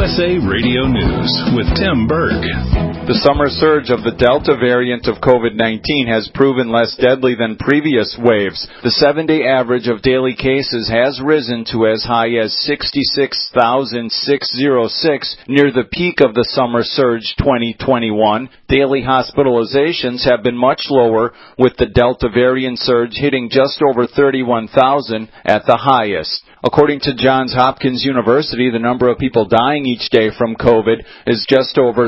USA Radio News with Tim Berg. The summer surge of the Delta variant of COVID-19 has proven less deadly than previous waves. The 7-day average of daily cases has risen to as high as 66,606 near the peak of the summer surge 2021. Daily hospitalizations have been much lower, with the Delta variant surge hitting just over 31,000 at the highest. According to Johns Hopkins University, the number of people dying each day from COVID is just over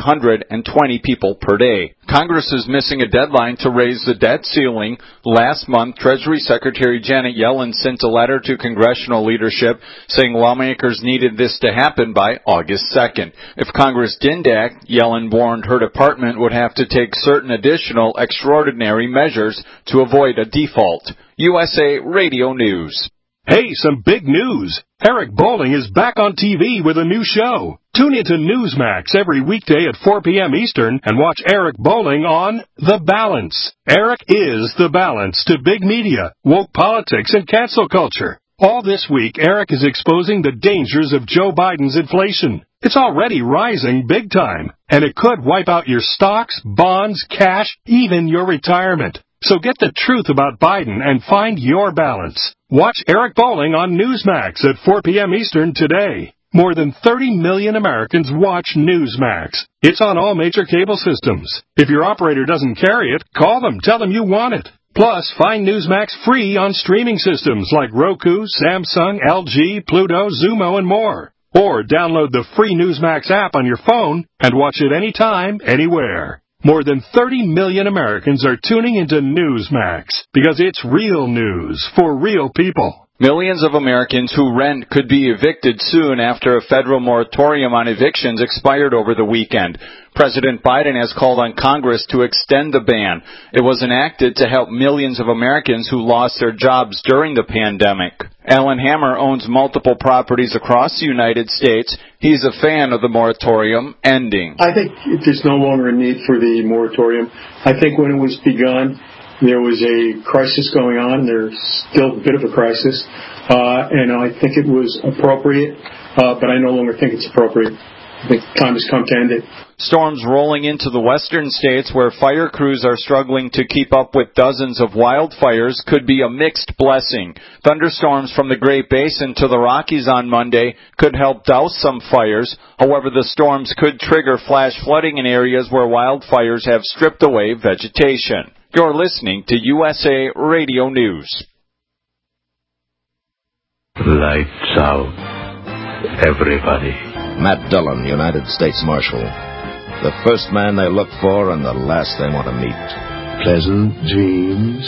320 people per day. Congress is missing a deadline to raise the debt ceiling. Last month, Treasury Secretary Janet Yellen sent a letter to congressional leadership saying lawmakers needed this to happen by August 2nd. If Congress didn't act, Yellen warned her department would have to take certain additional extraordinary measures to avoid a default. USA Radio News. Hey, some big news. Eric Bolling is back on TV with a new show. Tune into Newsmax every weekday at 4 p.m. Eastern and watch Eric Bolling on The Balance. Eric is the balance to big media, woke politics, and cancel culture. All this week, Eric is exposing the dangers of Joe Biden's inflation. It's already rising big time, and it could wipe out your stocks, bonds, cash, even your retirement. So get the truth about Biden and find your balance. Watch Eric Bolling on Newsmax at 4 p.m. Eastern today. More than 30 million Americans watch Newsmax. It's on all major cable systems. If your operator doesn't carry it, call them. Tell them you want it. Plus, find Newsmax free on streaming systems like Roku, Samsung, LG, Pluto, Xumo, and more. Or download the free Newsmax app on your phone and watch it anytime, anywhere. More than 30 million Americans are tuning into Newsmax because it's real news for real people. Millions of Americans who rent could be evicted soon after a federal moratorium on evictions expired over the weekend. President Biden has called on Congress to extend the ban. It was enacted to help millions of Americans who lost their jobs during the pandemic. Alan Hammer owns multiple properties across the United States. He's a fan of the moratorium ending. I think there's no longer a need for the moratorium. I think when it was begun, there was a crisis going on. There's still a bit of a crisis. And I think it was appropriate, but I no longer think it's appropriate. I think time has come to end it. Storms rolling into the western states where fire crews are struggling to keep up with dozens of wildfires could be a mixed blessing. Thunderstorms from the Great Basin to the Rockies on Monday could help douse some fires. However, the storms could trigger flash flooding in areas where wildfires have stripped away vegetation. You're listening to USA Radio News. Lights out, everybody. Matt Dillon, United States Marshal. The first man they look for and the last they want to meet. Pleasant dreams.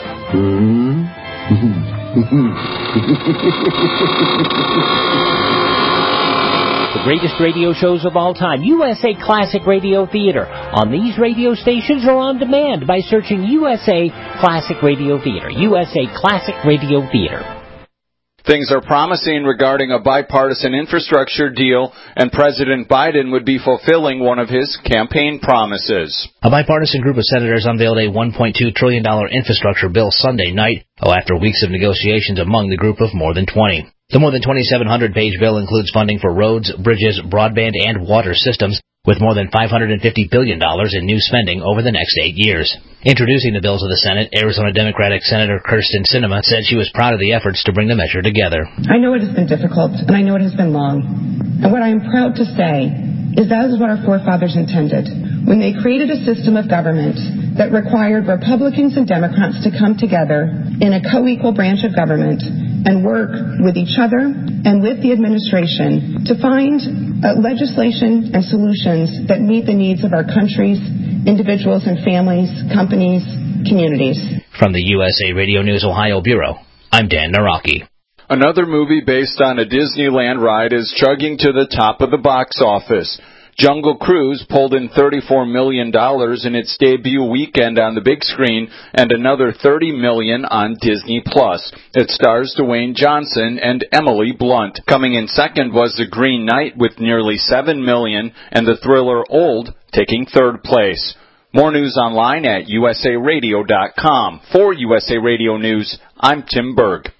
The greatest radio shows of all time, USA Classic Radio Theater. On these radio stations or on demand by searching USA Classic Radio Theater. USA Classic Radio Theater. Things are promising regarding a bipartisan infrastructure deal, and President Biden would be fulfilling one of his campaign promises. A bipartisan group of senators unveiled a $1.2 trillion infrastructure bill Sunday night, after weeks of negotiations among the group of more than 20. The more than 2,700-page bill includes funding for roads, bridges, broadband, and water systems, with more than $550 billion in new spending over the next 8 years. Introducing the bill to the Senate, Arizona Democratic Senator Kyrsten Sinema said she was proud of the efforts to bring the measure together. I know it has been difficult, and I know it has been long. And what I am proud to say is that is what our forefathers intended when they created a system of government that required Republicans and Democrats to come together in a co-equal branch of government and work with each other and with the administration to find legislation and solutions that meet the needs of our countries, individuals and families, companies, communities. From the USA Radio News Ohio Bureau, I'm Dan Naraki. Another movie based on a Disneyland ride is chugging to the top of the box office. Jungle Cruise pulled in $34 million in its debut weekend on the big screen and another $30 million on Disney+. It stars Dwayne Johnson and Emily Blunt. Coming in second was The Green Knight with nearly $7 million and the thriller Old taking third place. More news online at usaradio.com. For USA Radio News, I'm Tim Berg.